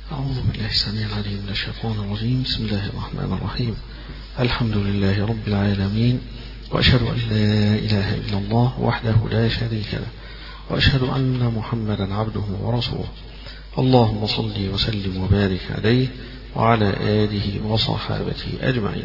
أعوذ بالله السميع العليم من الشيطان الرجيم. بسم الله الرحمن الرحيم. الحمد لله رب العالمين، وأشهد أن لا إله إلا الله وحده لا شريك له، وأشهد أن محمدا عبده ورسوله. اللهم صل وسلم وبارك عليه وعلى آله وصحابته أجمعين.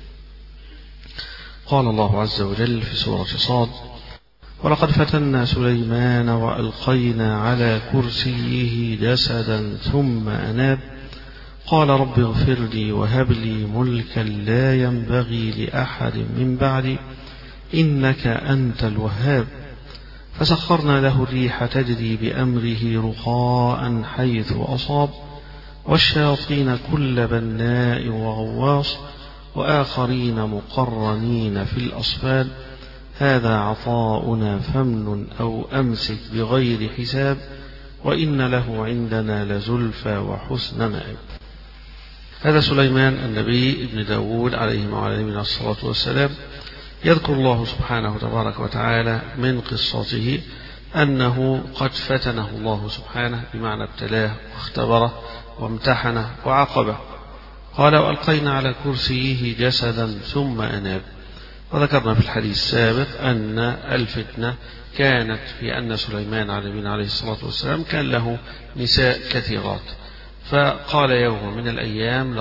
قال الله عز وجل في سورة صاد: ولقد فتنا سليمان وألقينا على كرسيه جسدا ثم أناب قال رب اغفر لي وهب لي ملكا لا ينبغي لأحد من بعدي إنك أنت الوهاب. فسخرنا له الريح تجري بأمره رخاء حيث أصاب والشياطين كل بناء وغواص وآخرين مقرنين في الأصفاد هذا عطاؤنا فامنن أو أمسك بغير حساب وإن له عندنا لزلفى وحسن مآب. هذا سليمان النبي ابن داود عليه وعلى نبينا الصلاة والسلام يذكر الله سبحانه تبارك وتعالى من قصته أنه قد فتنه الله سبحانه، بمعنى ابتلاه واختبره وامتحنه وعاقبه. قال: وألقينا على كرسيه جسدا ثم أناب. وذكرنا في الحديث السابق أن الفتنة كانت في أن سليمان عليه الصلاة والسلام كان له نساء كثيرات، فقال يوم من الأيام: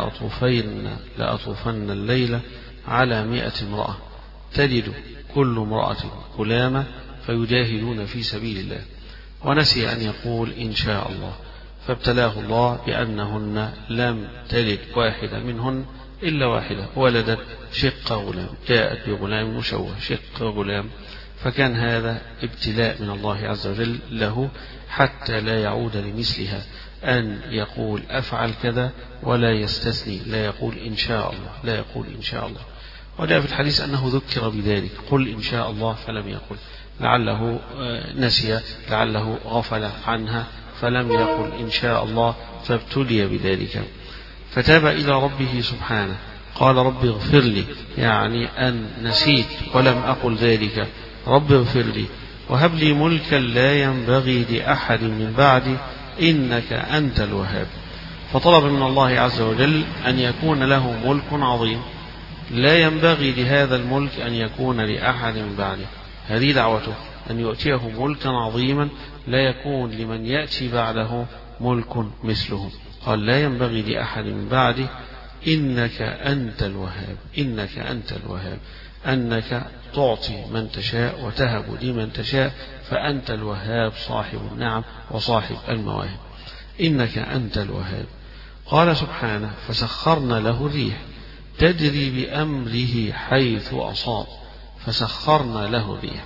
لأطوفن الليلة على 100 امرأة تجد كل امرأة غلامة فيجاهدون في سبيل الله، ونسي أن يقول إن شاء الله، فابتلاه الله بأنهن لم تلد واحدة منهن إلا واحدة، ولدت شق غلام، جاءت بغلام مشوه شق غلام. فكان هذا ابتلاء من الله عز وجل له حتى لا يعود لمثلها، أن يقول أفعل كذا ولا يستثني، لا يقول إن شاء الله، لا يقول إن شاء الله. وجاء في الحديث أنه ذكر بذلك: قل إن شاء الله، فلم يقل، لعله نسي، لعله غفل عنها فلم يقل إن شاء الله، فابتلي بذلك. فتاب إلى ربه سبحانه قال: رب اغفر لي، يعني أن نسيت ولم أقل ذلك، رب اغفر لي وهب لي ملكا لا ينبغي لأحد من بعدي إنك أنت الوهاب. فطلب من الله عز وجل أن يكون له ملك عظيم لا ينبغي لهذا الملك أن يكون لأحد من بعده. هذه دعوته، أن يؤتيه ملكا عظيما لا يكون لمن يأتي بعده ملك مثله. قال: لا ينبغي لأحد من بعده إنك أنت الوهاب، إنك أنت الوهاب، أنك تعطي من تشاء وتهب لمن تشاء، فأنت الوهاب صاحب النعم وصاحب المواهب، إنك أنت الوهاب. قال سبحانه: فسخرنا له الريح تجري بأمره حيث أصاب. فسخرنا له الريح.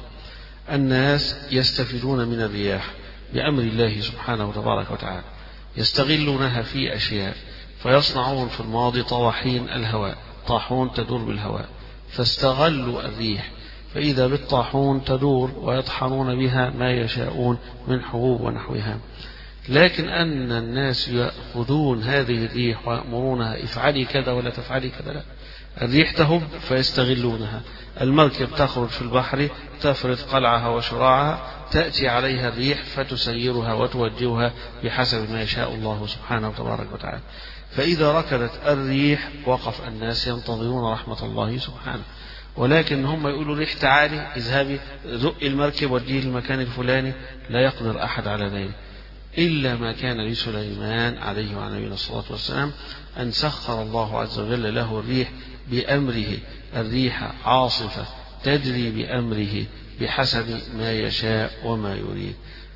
الناس يستفيدون من الرياح بأمر الله سبحانه وتبارك وتعالى، يستغلونها في أشياء، فيصنعون في الماضي طواحين الهواء، طاحون تدور بالهواء، فاستغلوا الريح، فإذا بالطاحون تدور ويطحنون بها ما يشاءون من حبوب ونحوها. لكن أن الناس يأخذون هذه الريح ويأمرونها افعلي كذا ولا تفعلي كذا، لا، الريح تهب فيستغلونها. المركب تخرج في البحر تفرد قلعها وشراعها، تأتي عليها الريح فتسيرها وتوجهها بحسب ما يشاء الله سبحانه وتبارك وتعالى. فإذا ركضت الريح وقف الناس ينتظرون رحمة الله سبحانه، ولكن هم يقولوا ريح تعالي اذهبي زق المركب وديه المكان الفلاني، لا يقدر أحد على ذلك إلا ما كان لسليمان عليه وعلى نبينا الصلاة والسلام، أن سخر الله عز وجل له الريح بأمره، الريح عاصفة تجري بأمره بحسب ما يشاء وما يريد.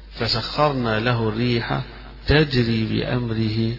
فسخرنا له الريح تجري بأمره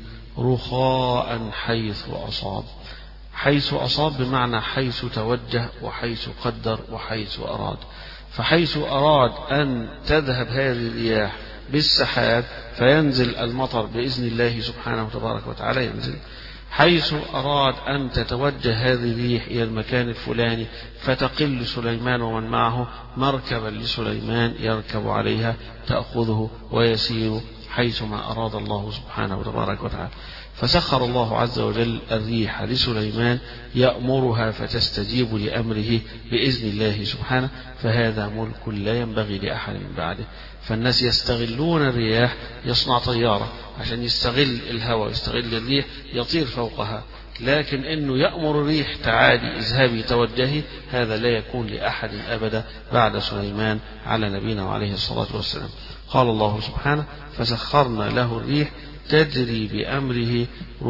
رخاء حيث أصاب. حيث أصاب بمعنى حيث توجه وحيث قدر وحيث أراد. فحيث أراد أن تذهب هذه الرياح بالسحاب فينزل المطر بإذن الله سبحانه وتبارك وتعالى ينزل. حيث أراد أن تتوجه هذه الريح إلى المكان الفلاني فتقل سليمان ومن معه مركبا لسليمان يركب عليها تأخذه ويسير حيثما أراد الله سبحانه وتبارك وتعالى. فسخر الله عز وجل الريح لسليمان يأمرها فتستجيب لأمره بإذن الله سبحانه، فهذا ملك لا ينبغي لأحد من بعده. فالناس يستغلون الرياح، يصنع طيارة عشان يستغل الهواء، يستغل الريح يطير فوقها، لكن انه يأمر الريح تعالي اذهبي توجهي، هذا لا يكون لأحد أبدا بعد سليمان على نبينا وعليه الصلاة والسلام. قال الله سبحانه: فسخرنا له الريح تجري بأمره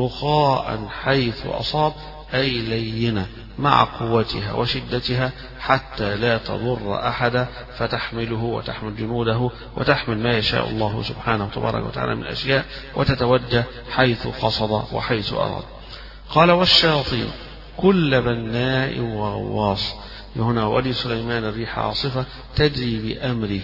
رخاء حيث أصاب، أي لينة مع قوتها وشدتها حتى لا تضر أحدا، فتحمله وتحمل جنوده وتحمل ما يشاء الله سبحانه تبارك وتعالى من أشياء، وتتوجه حيث قصد وحيث أراد. قال: والشياطين كل بناء وغواص. هنا ولسليمان الريح عاصفة تجري بأمره،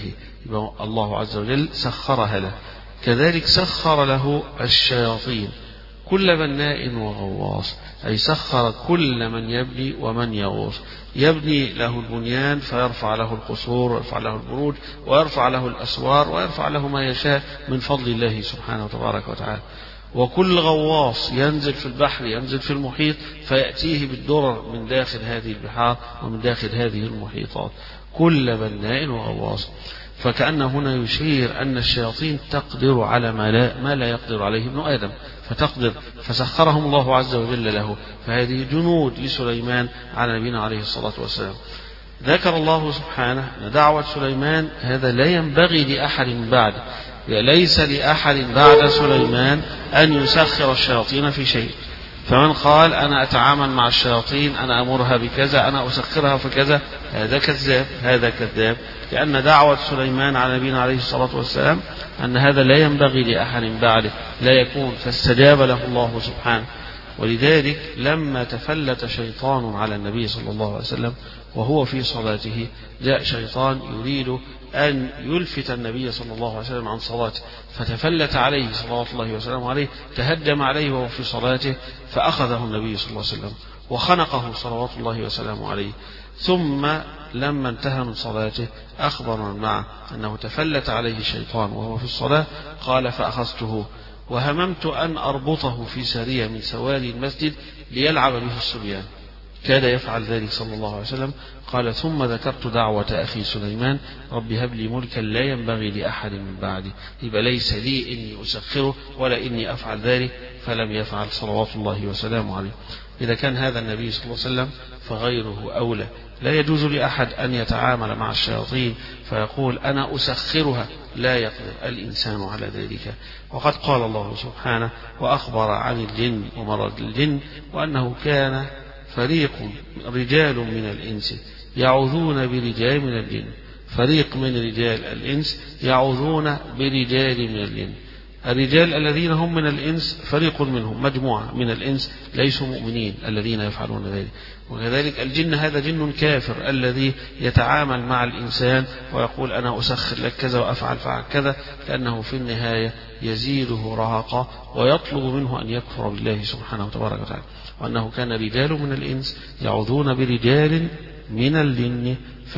الله عز وجل سخرها له. كذلك سخر له الشياطين كل بناء وغواص، أي سخر كل من يبني ومن يغوص. يبني له البنيان فيرفع له القصور ويرفع له البروج ويرفع له الأسوار ويرفع له ما يشاء من فضل الله سبحانه تبارك وتعالى. وكل غواص ينزل في البحر، ينزل في المحيط، فيأتيه بالدرر من داخل هذه البحار ومن داخل هذه المحيطات. كل بناء وغواص. فكأن هنا يشير أن الشياطين تقدر على ما لا يقدر عليه ابن آدم، فتقدر، فسخرهم الله عز وجل له. فهذه جنود لسليمان على نبينا عليه الصلاة والسلام. ذكر الله سبحانه أن دعوة سليمان هذا لا ينبغي لأحد من بعده، ليس لأحد بعد سليمان أن يسخر الشياطين في شيء. فمن قال أنا أتعامل مع الشياطين، أنا أمرها بكذا، أنا أسخرها في كذا، هذا كذاب، هذا كذاب. لأن دعوة سليمان على نبينا عليه الصلاة والسلام أن هذا لا ينبغي لأحد بعده، لا يكون، فاستجاب له الله سبحانه. ولذلك لما تفلت شيطان على النبي صلى الله عليه وسلم وهو في صلاته، جاء شيطان يريد أن يلفت النبي صلى الله عليه وسلم عن صلاته، فتفلت عليه صلوات الله وسلامه عليه، تهجم عليه وهو في صلاته، فأخذه النبي صلى الله عليه وسلم وخنقه صلوات الله وسلامه عليه. ثم لما انتهى من صلاته أخبر من معه أنه تفلت عليه الشيطان وهو في الصلاة، قال: فأخذته وهممت أن أربطه في سارية من سواري المسجد ليلعب به الصبيان. كاد يفعل ذلك صلى الله عليه وسلم. قال: ثم ذكرت دعوة أخي سليمان: رب هب لي ملكا لا ينبغي لأحد من بعدي. يبقى ليس لي إني أسخره ولا إني أفعل ذلك، فلم يفعل صلوات الله وسلامه عليه. إذا كان هذا النبي صلى الله عليه وسلم فغيره أولى. لا يجوز لأحد أن يتعامل مع الشياطين فيقول أنا أسخرها، لا يقدر الإنسان على ذلك. وقد قال الله سبحانه وأخبر عن الجن ومرض الجن، وأنه كان فريق رجال من الإنس يعوذون برجال من الجن، فريق من رجال الإنس يعوذون برجال من الجن. الرجال الذين هم من الإنس فريق منهم، مجموعة من الإنس ليسوا مؤمنين الذين يفعلون ذلك. وكذلك الجن هذا جن كافر الذي يتعامل مع الإنسان ويقول أنا أسخر لك كذا وأفعل فعل كذا، لأنه في النهاية يزيده رهقا ويطلب منه أن يكفر بالله سبحانه وتبارك وتعالى. وأنه كان رجال من الإنس يعوذون برجال من الجن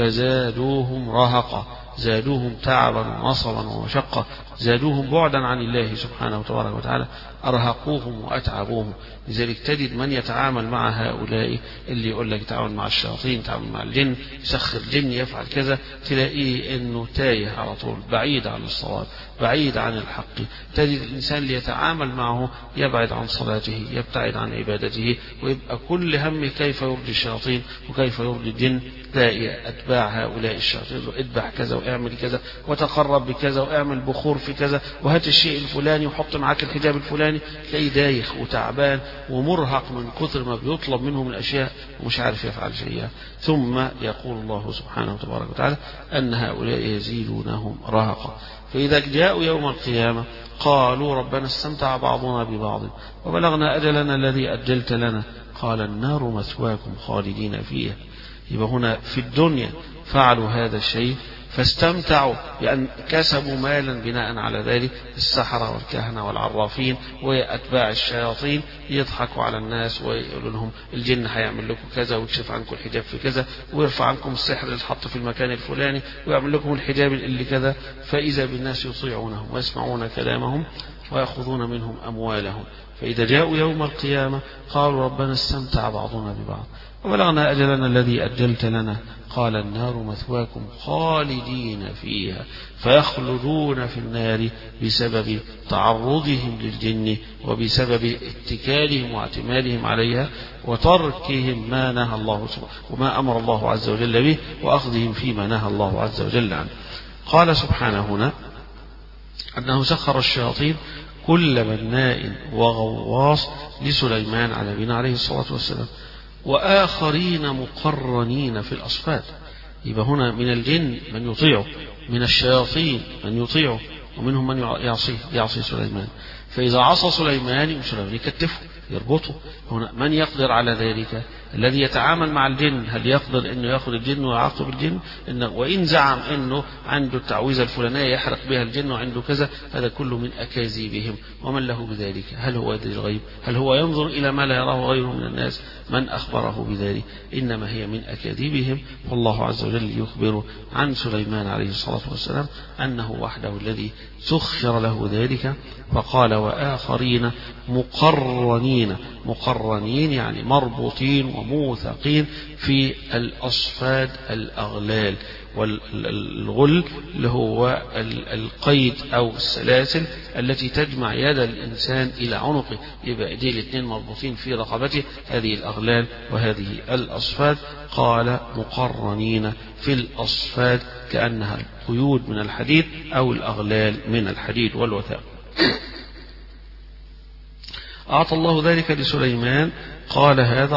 فزادوهم رهقا، زادوهم تعبا ونصبا ومشقة، زادوهم بعدا عن الله سبحانه وتبارك وتعالى، أرهقوهم وأتعبوهم. لذلك تجد من يتعامل مع هؤلاء اللي يقول لك تعامل مع الشياطين، تعامل مع الجن، يسخر جن، يفعل كذا، تلاقيه انه تايه على طول، بعيد عن الصواب، بعيد عن الحق. تجد الإنسان اللي يتعامل معه يبعد عن صلاته، يبتعد عن عبادته، ويبقى كل هم كيف يرضي الشياطين وكيف يرضي الجن. تلاقي أتباع هؤلاء الشياطين: اذبح كذا واعمل كذا وتقرب بكذا واعمل بخور في كذا وهات الشيء الفلاني وحط معاك الحجاب الفلاني. تلاقيه دايخ وتعبان ومرهق من كثر ما بيطلب منه من أشياء ومش عارف يفعل شيئا. ثم يقول الله سبحانه وتبارك وتعالى أن هؤلاء يزيدونهم رهقا. فإذا جاءوا يوم القيامة قالوا ربنا استمتع بعضنا ببعض وبلغنا أجلنا الذي أجلت لنا، قال النار مثواكم خالدين فيها. يبقى هنا في الدنيا فعلوا هذا الشيء فاستمتعوا بأن كسبوا مالا بناء على ذلك. السحرة والكهنة والعرافين وأتباع الشياطين يضحكوا على الناس ويقولوا لهم الجن هيعمل لكم كذا ويكشف عنكم الحجاب في كذا ويرفع عنكم السحر اللي اتحط في المكان الفلاني ويعمل لكم الحجاب اللي كذا. فإذا بالناس يطيعونهم ويسمعون كلامهم ويأخذون منهم أموالهم، فإذا جاءوا يوم القيامة قالوا ربنا استمتع بعضنا ببعض وبلغنا أجلنا الذي أجلت لنا، قال النار مثواكم خالدين فيها، فيخلدون في النار بسبب تعرضهم للجن وبسبب اتكالهم واعتمادهم عليها وتركهم ما نهى الله وما أمر الله عز وجل به وأخذهم فيما نهى الله عز وجل عنه. قال سبحانه هنا أنه سخر الشياطين كل بناء وغواص لسليمان على نبينا عليه الصلاة والسلام وآخرين مقرنين في الأصفاد. يبقى هنا من الجن من يطيعه، من الشياطين من يطيعه، ومنهم من يعصي سليمان. فإذا عصى سليمان يكتفه يربطه. هنا من يقدر على ذلك؟ الذي يتعامل مع الجن، هل يقدر انه ياخذ الجن ويعاقب الجن؟ وان زعم انه عنده التعويذه الفلانيه يحرق بها الجن وعنده كذا، هذا كله من اكاذيبهم. ومن له بذلك؟ هل هو يدري الغيب؟ هل هو ينظر الى ما لا يراه غيره من الناس؟ من اخبره بذلك؟ انما هي من اكاذيبهم. والله عز وجل يخبر عن سليمان عليه الصلاه والسلام انه وحده الذي سخر له ذلك. فقال واخرين مقرنين يعني مربوطين وموثقين في الأصفاد الأغلال. والغل اللي هو القيد أو السلاسل التي تجمع يد الإنسان إلى عنقه، يبقى ايديه الاثنين مربوطين في رقبته، هذه الأغلال وهذه الأصفاد. قال مقرنين في الأصفاد كأنها القيود من الحديد أو الأغلال من الحديد والوثاق. أعطى الله ذلك لسليمان، قال هذا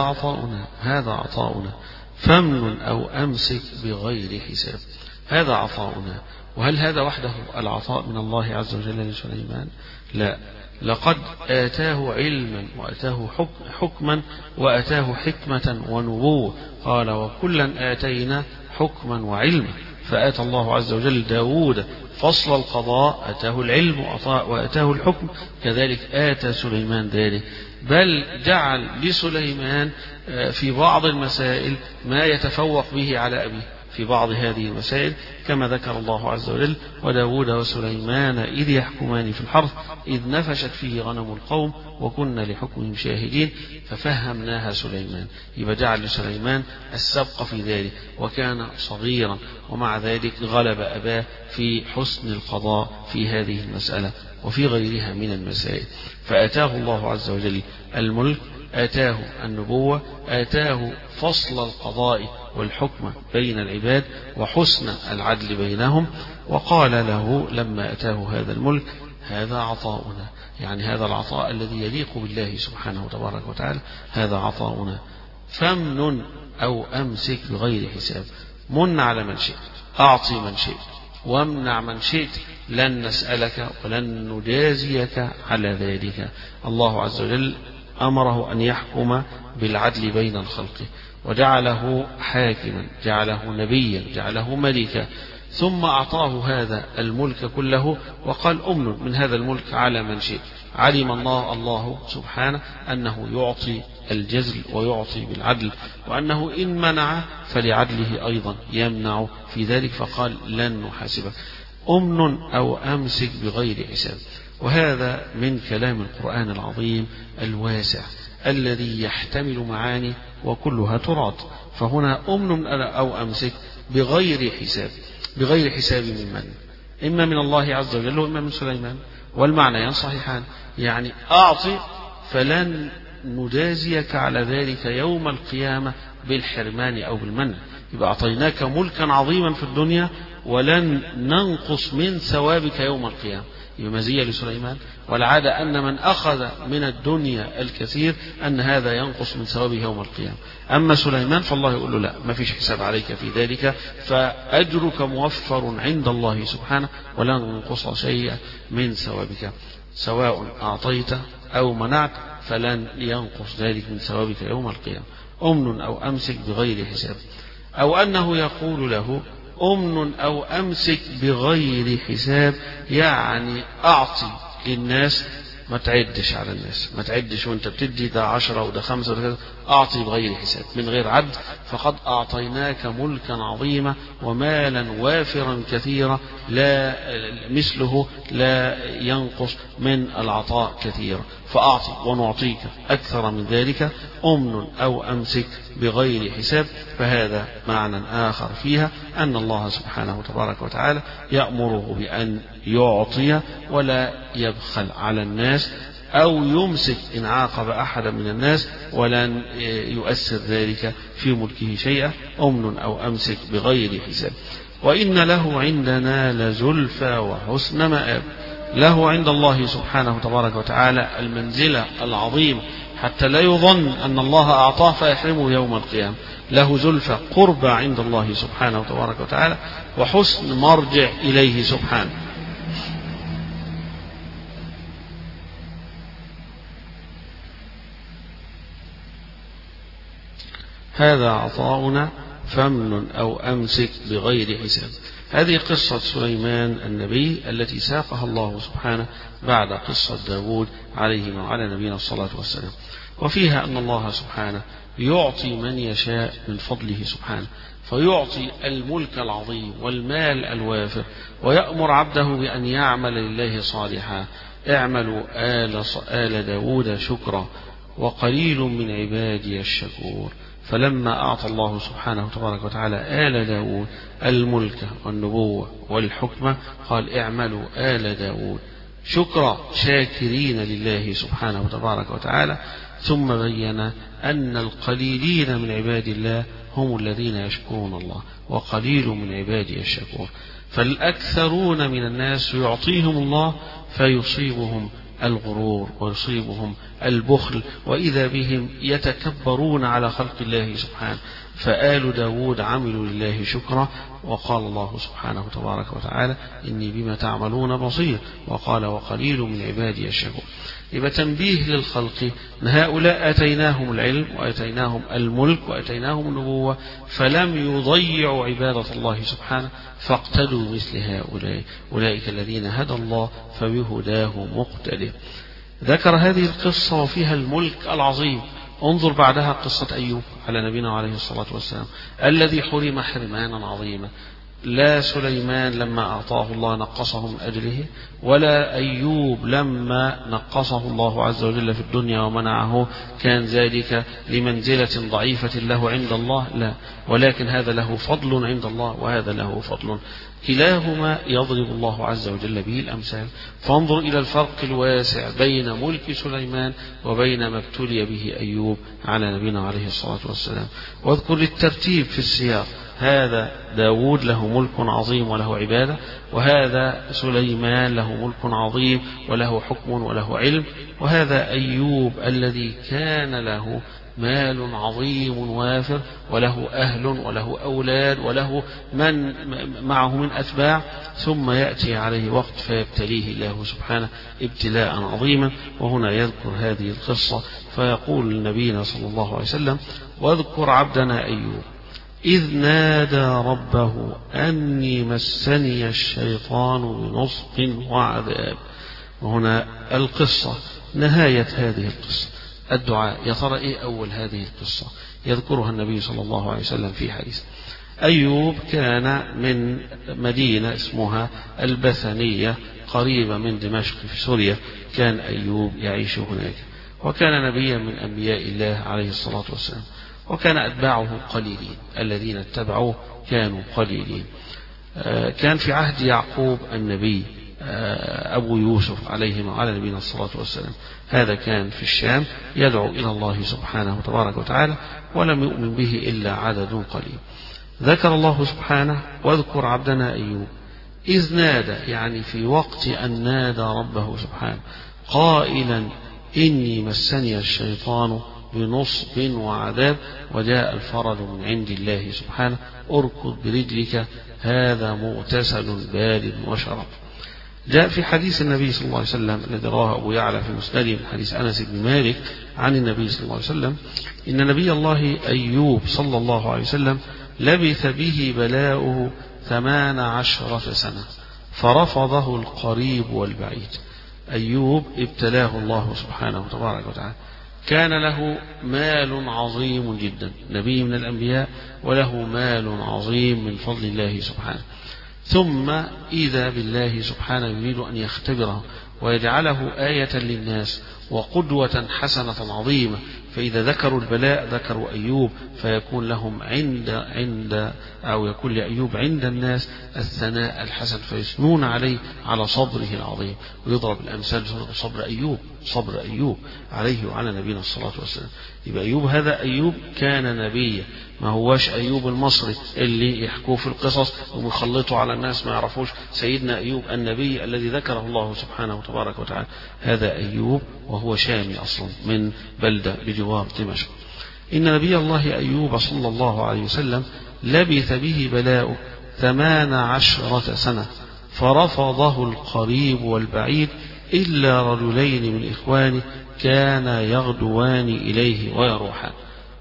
عطاؤنا فامنن أو أمسك بغير حساب. هذا عطاؤنا. وهل هذا وحده العطاء من الله عز وجل لسليمان؟ لا، لقد آتاه علما وآتاه حكما وآتاه حكمة ونبوة. قال وكلا آتينا حكما وعلما. فآتى الله عز وجل داود فصل القضاء، آتاه العلم وآتاه الحكم، كذلك آتى سليمان ذلك. بل جعل لسليمان في بعض المسائل ما يتفوق به على أبيه في بعض هذه المسائل، كما ذكر الله عز وجل وداود وسليمان إذ يحكمان في الحرث إذ نفشت فيه غنم القوم وكنا لحكمهم شاهدين ففهمناها سليمان. يبقى جعل لسليمان السبق في ذلك، وكان صغيرا ومع ذلك غلب أباه في حسن القضاء في هذه المسألة وفي غيرها من المسائل. فآتاه الله عز وجل الملك، آتاه النبوة، آتاه فصل القضاء والحكم بين العباد وحسن العدل بينهم. وقال له لما أتاه هذا الملك هذا عطاؤنا، يعني هذا العطاء الذي يليق بالله سبحانه تبارك وتعالى، هذا عطاؤنا فامنن أو أمسك بغير حساب. من على من شئت، أعطي من شئت، وامنع من شئت، لن نسألك ولن نجازيك على ذلك. الله عز وجل أمره أن يحكم بالعدل بين الخلق، وجعله حاكما، جعله نبيا، جعله ملكا، ثم أعطاه هذا الملك كله وقال أمن من هذا الملك على من شئت. علم الله سبحانه أنه يعطي الجزل ويعطي بالعدل، وأنه إن منع فلعدله أيضا يمنع في ذلك، فقال لن نحاسبك. أمن أو أمسك بغير حساب. وهذا من كلام القرآن العظيم الواسع الذي يحتمل معاني وكلها تراد. فهنا أمن أو أمسك بغير حساب. بغير حساب من من؟ إما من الله عز وجل وإما من سليمان، والمعنى ينصححان. يعني أعطي فلن نجازيك على ذلك يوم القيامة بالحرمان أو بالمنع. يبقى أعطيناك ملكا عظيما في الدنيا ولن ننقص من ثوابك يوم القيامة. مزية لسليمان، والعادة أن من أخذ من الدنيا الكثير أن هذا ينقص من ثوابه يوم القيامة. أما سليمان فالله يقول له لا، ما فيش حساب عليك في ذلك، فأجرك موفر عند الله سبحانه ولن ينقص شيئا من ثوابك، سواء أعطيت أو منعت فلن ينقص ذلك من ثوابك يوم القيامة. أمن أو أمسك بغير حساب. أو أنه يقول له أمن أو أمسك بغير حساب، يعني أعطي للناس ما تعدش على الناس، ما تعدش وانت بتدي ده 10 وده 5 وده كذا، أعطي بغير حساب من غير عد، فقد أعطيناك ملكا عظيما ومالا وافرا كثيرا لا مثله، لا ينقص من العطاء كثيرا، فأعطي ونعطيك أكثر من ذلك، أمن أو أمسك بغير حساب. فهذا معنى آخر فيها، أن الله سبحانه تبارك وتعالى يأمره بأن يعطي ولا يبخل على الناس أو يمسك إن عاقب أحدا من الناس، ولن يؤثر ذلك في ملكه شيئا، أمن أو أمسك بغير حساب. وإن له عندنا لزلفى وحسن مآب. له عند الله سبحانه تبارك وتعالى المنزلة العظيمة، حتى لا يظن أن الله أعطاه فيحرمه يوم القيامة. له زلفى قربى عند الله سبحانه تبارك وتعالى، وحسن مرجع إليه سبحانه. هذا عطاؤنا فمن أو أمسك بغير حساب. هذه قصة سليمان النبي التي ساقها الله سبحانه بعد قصة داود عليه وعلى نبينا الصلاة والسلام، وفيها أن الله سبحانه يعطي من يشاء من فضله سبحانه، فيعطي الملك العظيم والمال الوافر، ويأمر عبده بأن يعمل لله صالحا. اعملوا آل داود شكرا وقليل من عبادي الشكور. فلما أعطى الله سبحانه تبارك وتعالى آل داود الملك والنبوة والحكمة قال اعملوا آل داود شكرا شاكرين لله سبحانه تبارك وتعالى، ثم بين أن القليلين من عباد الله هم الذين يشكرون الله، وقليل من عبادي الشكور. فالأكثرون من الناس يعطيهم الله فيصيبهم الغرور ويصيبهم البخل، وإذا بهم يتكبرون على خلق الله سبحانه. فآل داود عملوا لله شكرا، وقال الله سبحانه تبارك وتعالى إني بما تعملون بصير، وقال وقليل من عبادي الشكور. يبقى تنبيه للخلق أن هؤلاء أتيناهم العلم وأتيناهم الملك وأتيناهم النبوة، فلم يضيعوا عبادة الله سبحانه، فاقتدوا مثل هؤلاء. أولئك الذين هدى الله فبهداه مقتدر. ذكر هذه القصة وفيها الملك العظيم. انظر بعدها قصة أيوب على نبينا عليه الصلاة والسلام الذي حرم حرمانا عظيما. لا سليمان لما أعطاه الله نقصه من أجله، ولا أيوب لما نقصه الله عز وجل في الدنيا ومنعه كان ذلك لمنزلة ضعيفة له عند الله، لا، ولكن هذا له فضل عند الله وهذا له فضل، كلاهما يضرب الله عز وجل به الأمثال. فانظر إلى الفرق الواسع بين ملك سليمان وبين ما ابتلي به أيوب على نبينا عليه الصلاة والسلام. واذكر الترتيب في السياق، هذا داود له ملك عظيم وله عبادة، وهذا سليمان له ملك عظيم وله حكم وله علم، وهذا أيوب الذي كان له مال عظيم وافر وله أهل وله أولاد وله من معه من أتباع، ثم يأتي عليه وقت فيبتليه الله سبحانه ابتلاء عظيما. وهنا يذكر هذه القصة فيقول لنبينا صلى الله عليه وسلم واذكر عبدنا أيوب إذ نادى ربه أني مسني الشيطان بنصب وعذاب. وهنا القصة نهاية هذه القصة الدعاء. يا ترى إيه أول هذه القصة؟ يذكرها النبي صلى الله عليه وسلم في حديث. أيوب كان من مدينة اسمها البثنية قريبة من دمشق في سوريا، كان أيوب يعيش هناك، وكان نبيا من أنبياء الله عليه الصلاة والسلام، وكان أتباعه قليلين، الذين اتبعوه كانوا قليلين. كان في عهد يعقوب النبي أبو يوسف عليه وعلى نبينا الصلاة والسلام، هذا كان في الشام يدعو إلى الله سبحانه وتبارك وتعالى، ولم يؤمن به إلا عدد قليل. ذكر الله سبحانه واذكر عبدنا أيوب إذ نادى، يعني في وقت أن نادى ربه سبحانه قائلا إني مسني الشيطان بنصب وعذاب وجاء الفرج من عند الله سبحانه اركض برجلك هذا مغتسل بارد وشراب. جاء في حديث النبي صلى الله عليه وسلم الذي رواه أبو يعلى في مسنده من حديث أنس بن مالك عن النبي صلى الله عليه وسلم إن نبي الله أيوب صلى الله عليه وسلم لبث به بلاؤه 18 سنة فرفضه القريب والبعيد. أيوب ابتلاه الله سبحانه تبارك وتعالى، كان له مال عظيم جدا، نبي من الأنبياء وله مال عظيم من فضل الله سبحانه، ثم إذا بالله سبحانه يريد أن يختبره ويجعله آية للناس وقدوة حسنة عظيمة، فإذا ذكروا البلاء ذكروا أيوب، فيكون لهم يكون لأيوب عند الناس الثناء الحسن، فيثنون عليه على صبره العظيم، ويضرب الأمثال صبر أيوب عليه وعلى نبينا الصلاة والسلام. يبقى أيوب هذا أيوب كان نبيا، ما هواش أيوب المصري اللي يحكوه في القصص ويخلطوا على الناس ما يعرفوش. سيدنا أيوب النبي الذي ذكره الله سبحانه تبارك وتعالى، هذا أيوب وهو شامي أصلا من بلدة بجوار دمشق. إن نبي الله أيوب صلى الله عليه وسلم لبث به بلاؤه 18 سنة، فرفضه القريب والبعيد إلا رجلين من إخوانه كان يغدوان إليه ويروحان.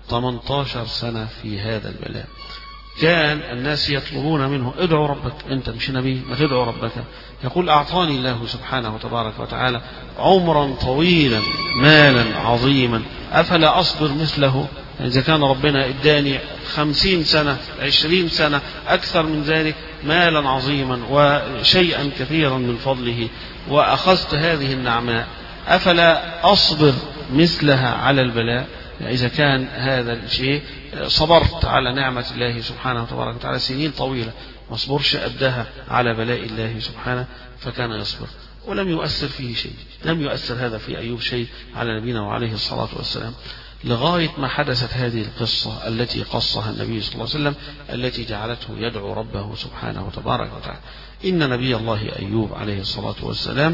18 سنة في هذا البلاء. كان الناس يطلبون منه ادعو ربك، أنت مش نبي ما تدعو ربك. يقول أعطاني الله سبحانه وتبارك وتعالى عمرا طويلا مالا عظيما، أفلا أصبر مثله؟ إذا كان ربنا إداني 50 سنة 20 سنة أكثر من ذلك مالا عظيما وشيئا كثيرا من فضله، وأخذت هذه النعماء، أفلا أصبر مثلها على البلاء؟ إذا كان هذا الشيء صبرت على نعمة الله سبحانه وتبارك وتعالى سنين طويلة، ما صبرش أدها على بلاء الله سبحانه، فكان يصبر ولم يؤثر فيه شيء، لم يؤثر هذا في أيوب شيء على نبينا وعليه الصلاة والسلام، لغاية ما حدثت هذه القصة التي قصها النبي صلى الله عليه وسلم، التي جعلته يدعو ربه سبحانه وتبارك وتعالى. إن نبي الله أيوب عليه الصلاة والسلام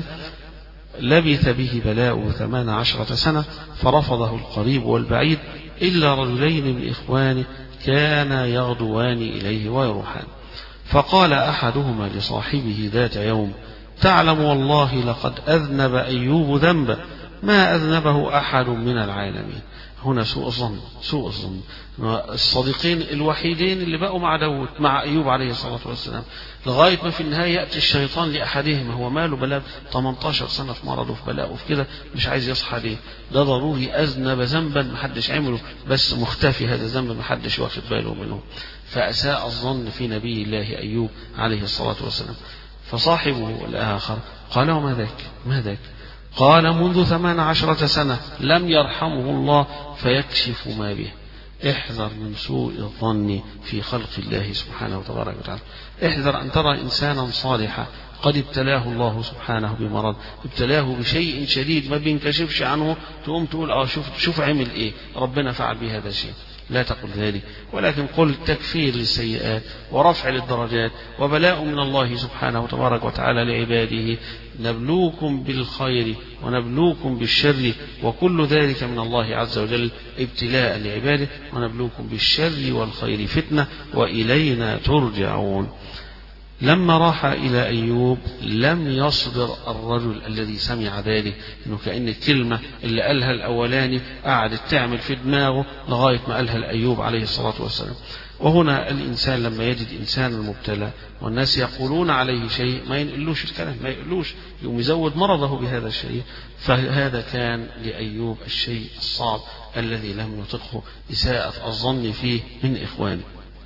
لبث به بلاؤه 18 سنة، فرفضه القريب والبعيد إلا رجلين من إخوانه كان يغدوان إليه ويروحان. فقال أحدهما لصاحبه ذات يوم: تعلم والله لقد أذنب أيوب ذنبا ما أذنبه أحد من العالمين. هنا سوء الظن. الصديقين الوحيدين اللي بقوا مع أيوب عليه الصلاة والسلام، لغاية ما في النهاية يأتي الشيطان لأحدهم، هو ماله بلاء 18 سنة في مرضه في بلاء وفي كده مش عايز يصحى ليه؟ ده ضروري أذنب ذنبا محدش عمله، بس مختفي هذا الذنب محدش واخد باله منه. فأساء الظن في نبي الله أيوب عليه الصلاة والسلام. فصاحبه الآخر قال: وما ذاك؟ قال: منذ 18 سنة لم يرحمه الله فيكشف ما به. احذر من سوء الظن في خلق الله سبحانه وتبارك وتعالى. احذر أن ترى إنسانا صالحا قد ابتلاه الله سبحانه بمرض، ابتلاه بشيء شديد ما بينكشفش عنه، تقوم تقول شوف عمل ايه، ربنا فعل بهذا الشيء. لا تقل ذلك، ولكن قل تكفير للسيئات ورفع للدرجات وبلاء من الله سبحانه وتبارك وتعالى لعباده، نبلوكم بالخير ونبلوكم بالشر، وكل ذلك من الله عز وجل ابتلاء لعباده، ونبلوكم بالشر والخير فتنة وإلينا ترجعون. لما راح إلى أيوب لم يصبر الرجل الذي سمع ذلك، إنه كأن الكلمة اللي قالها الأولاني قعدت تعمل في دماغه لغاية ما قالها الأيوب عليه الصلاة والسلام. وهنا الإنسان لما يجد إنسانا مبتلى والناس يقولون عليه شيء ما ينقلوش الكلام، ما يقلوش، يقوم يزود مرضه بهذا الشيء. فهذا كان لأيوب الشيء الصعب الذي لم يطقه إساءة الظن فيه من إخوانه.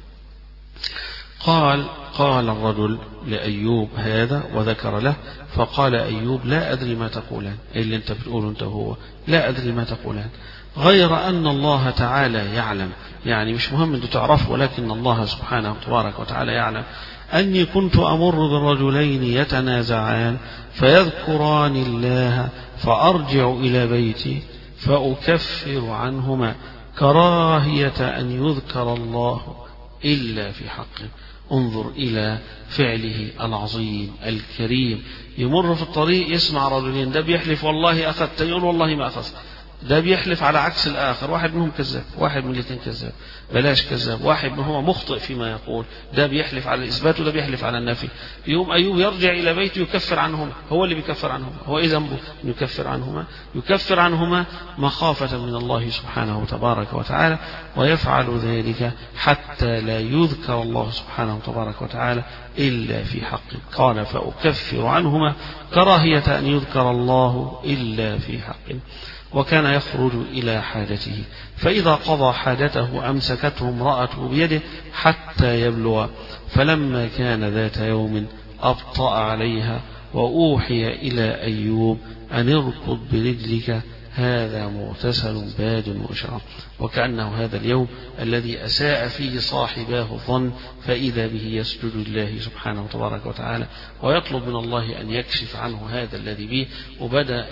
قال الرجل لأيوب هذا وذكر له، فقال أيوب: لا أدري ما تقولان، اللي أنت بتقوله أنت هو، لا أدري ما تقولان، غير أن الله تعالى يعلم، يعني مش مهم أنت تعرفه، ولكن الله سبحانه وتبارك وتعالى يعلم أني كنت أمر بالرجلين يتنازعان فيذكران الله، فأرجع إلى بيتي فأكفر عنهما كراهية أن يذكر الله إلا في حقه. انظر إلى فعله العظيم الكريم. يمر في الطريق يسمع رجلين، ده بيحلف والله أخذت، يقول والله ما أخذت، ده بيحلف على عكس الآخر، واحد منهم كذاب، واحد من الاثنين كذاب، بلاش كذاب، واحد منهم هو مخطئ فيما يقول، ده بيحلف على الإثبات وده بيحلف على النفي. يوم أيوب يرجع إلى بيته يكفر عنهما، هو اللي بيكفر عنهما، هو إيه ذنبه يكفر عنهما؟ يكفر عنهما مخافة من الله سبحانه تبارك وتعالى، ويفعل ذلك حتى لا يذكر الله سبحانه تبارك وتعالى إلا في حقه. قال فأكفر عنهما كراهية أن يذكر الله إلا في حقه. وكان يخرج إلى حاجته، فإذا قضى حاجته أمسكته امرأته بيده حتى يبلغ، فلما كان ذات يوم أبطأ عليها، وأوحي إلى أيوب أن اركض برجلك هذا مغتسل باد وشراب. وكأنه هذا اليوم الذي أساء فيه صاحباه الظن، فإذا به يسجد لله سبحانه تبارك وتعالى ويطلب من الله أن يكشف عنه هذا الذي به. وبدأ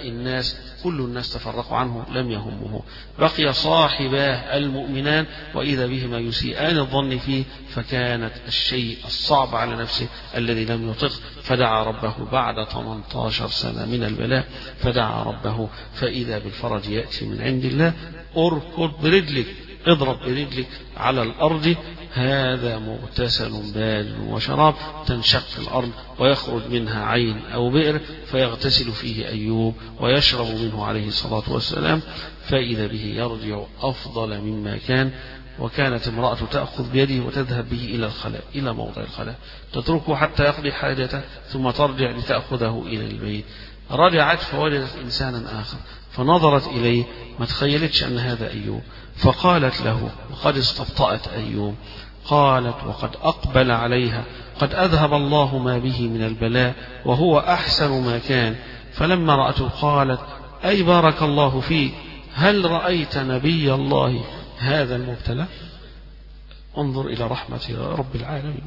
كل الناس تفرقوا عنه، لم يهمه، بقي صاحباه المؤمنان وإذا بهما يسيئان الظن فيه، فكانت الشيء الصعب على نفسه الذي لم يطق، فدعا ربه بعد 18 سنة من البلاء، فدعا ربه فإذا بالفرج يأتي من عند الله. اركض برجلك، اضرب برجلك على الأرض، هذا مغتسل بارد وشراب، تنشق الأرض ويخرج منها عين أو بئر فيغتسل فيه أيوب ويشرب منه عليه الصلاة والسلام، فإذا به يرجع أفضل مما كان. وكانت امرأة تأخذ بيده وتذهب به إلى الخلاء، إلى موضع الخلاء، تتركه حتى يقضي حاجته ثم ترجع لتأخذه إلى البيت. رجعت فوجدت إنسانا آخر، فنظرت إليه، ما تخيلتش أن هذا أيوب، فقالت له وقد استبطأت أيوب، قالت وقد أقبل عليها، قد أذهب الله ما به من البلاء وهو أحسن ما كان. فلما رأته قالت أي بارك الله فيك، هل رأيت نبي الله هذا المبتلى؟ انظر إلى رحمة رب العالمين.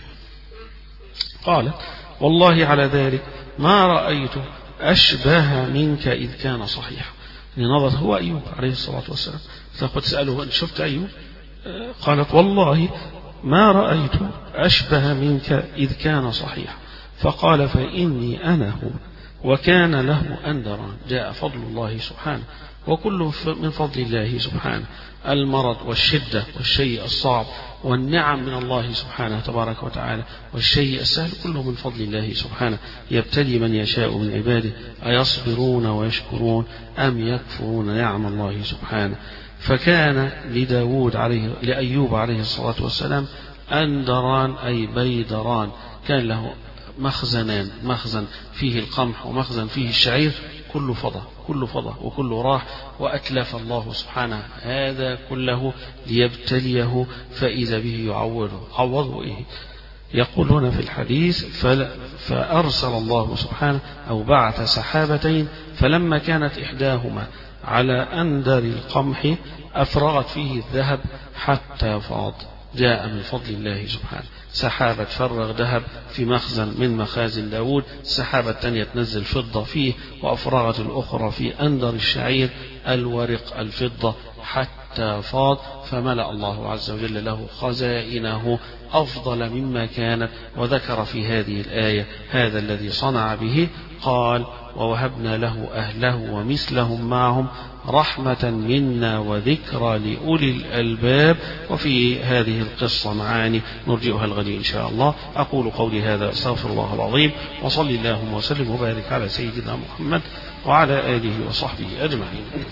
قالت والله على ذلك ما رأيت أشبه منك إذ كان صحيح. نظرت هو أيوب عليه الصلاة والسلام، فقد سأله أن شفت أيوب؟ قالت والله ما رأيت أشبه منك إذ كان صحيح. فقال فإني أنا هو وكان له أندرا. جاء فضل الله سبحانه، وكله من فضل الله سبحانه، المرض والشدة والشيء الصعب والنعم من الله سبحانه تبارك وتعالى والشيء السهل كله من فضل الله سبحانه، يبتلي من يشاء من عباده أيصبرون ويشكرون أم يكفرون نعم الله سبحانه. فكان لأيوب عليه الصلاة والسلام أندران أي بيدران، كان له مخزنان، مخزن فيه القمح ومخزن فيه الشعير، كله فضة وكله راح، وأتلف الله سبحانه هذا كله ليبتليه، فإذا به عوضه إيه؟ يقول هنا في الحديث فأرسل الله سبحانه أو بعث سحابتين، فلما كانت إحداهما على أندر القمح أفرغت فيه الذهب حتى فاض. جاء من فضل الله سبحانه سحابة تفرغ ذهب في مخزن من مخازن داود، السحابة الثانية تنزل فضة فيه، وأفرغت الأخرى في أندر الشعير الورق الفضة حتى فاض، فملأ الله عز وجل له خزائنه أفضل مما كانت. وذكر في هذه الآية هذا الذي صنع به، قال ووهبنا له أهله ومثلهم معهم رحمة منا وذكرى لأولي الألباب. وفي هذه القصة معاني نرجئها الغد إن شاء الله. أقول قولي هذا أستغفر الله العظيم، وصلي اللهم وسلم وبارك على سيدنا محمد وعلى آله وصحبه أجمعين.